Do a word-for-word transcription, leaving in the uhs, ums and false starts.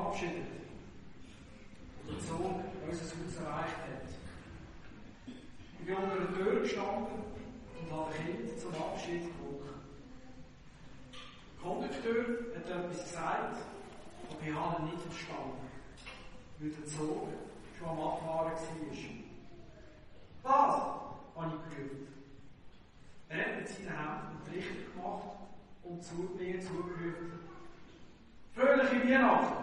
verabschiedet und der Zug unser Haus erreicht hat. Ich bin unter der Tür gestanden und habe ein Kind zum Abschied gewunken. Der Kondukteur hat etwas gesagt, aber ich habe ihn nicht verstanden, weil der Zug schon am Abfahren war. Was? Habe ich gerufen. Er hat mit seinen Händen die Richtung gemacht und zu mir zugerufen. Fröhliche Weihnachten!